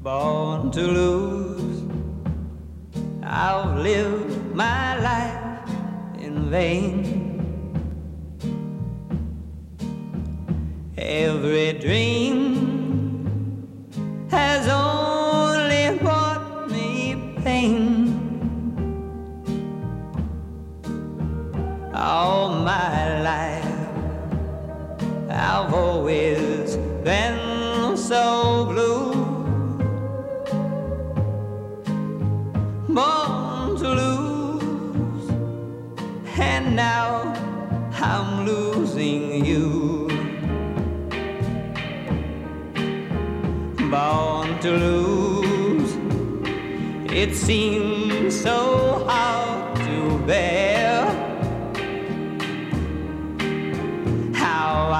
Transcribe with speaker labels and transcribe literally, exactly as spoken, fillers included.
Speaker 1: born to lose. I've lived my life in vain. Every dream has only brought me pain. All my life I've always been so blue, born to lose, and now I'm losing you. Born to lose, it seems so hard to bear.